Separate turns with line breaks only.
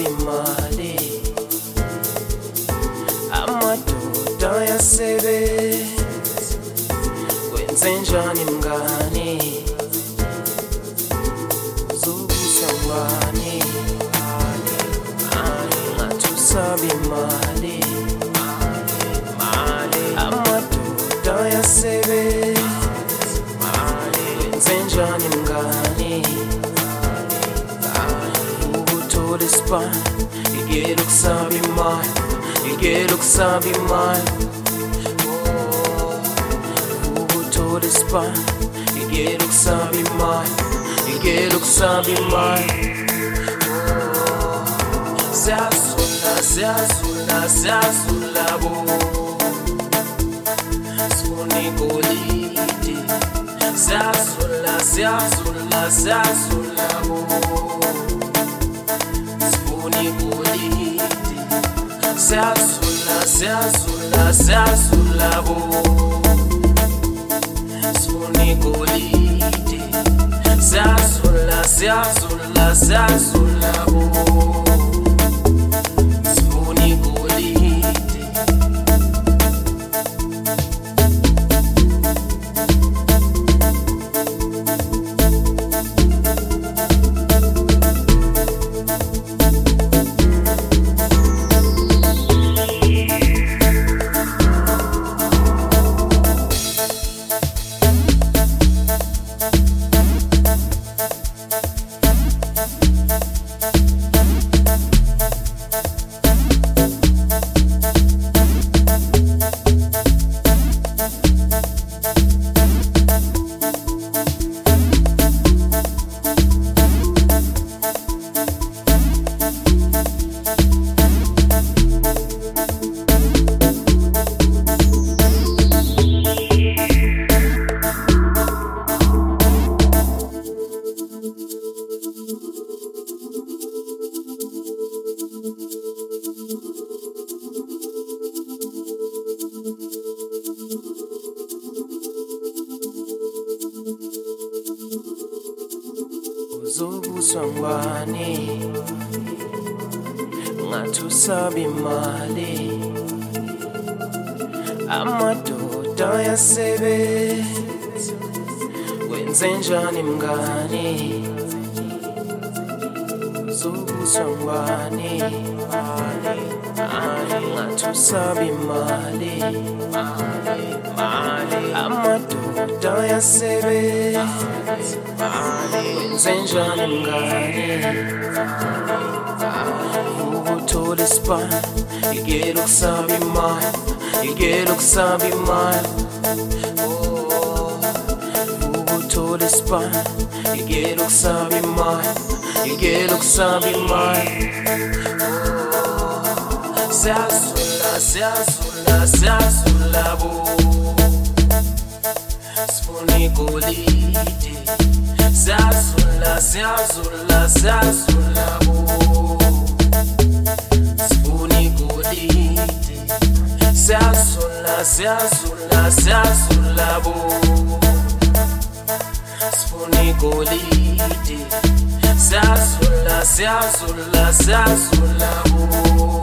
imali, amadoda ayasebenza, kwenzenjani mngani, zobusangani, ngathi usaba imali, amadoda ayasebenza, kwenzenjani mngani, ukuthola isibani, igele ukusaba imali, igele ukusaba imali, ukuthola isibani, igele ukusaba imali, igele ukusaba imali. Siyazula, siyazula, siyazula bo, sifuna igolide. Siyazula, siyazula, siyazula bo, sifuna igolide. Siyazula, siyazula, siyazula bo, sifuna igolide. Siyazula, siyazula, siyazula bo, sifuna igolide. Uzobuswa ngubani, ngathi usaba imali, amadoda ayasebenza, kwenzenjani mngani, uzobuswa ngubani, ngathi usaba imali, amadoda ayasebenza, kwenzenjani mngani, ukuthola isibani, igele ukusaba imali, igele ukusaba imali, ukuthola isibani, igele ukusaba imali, igele ukusaba imali. Siyazula, siyazula, siyazula bo, sifuna igolide. Siyazula, siyazula, siyazula bo, sifuna igolide. Siyazula, siyazula, siyazula bo, sifuna igolide. Siyazula, siyazula, siyazula bo.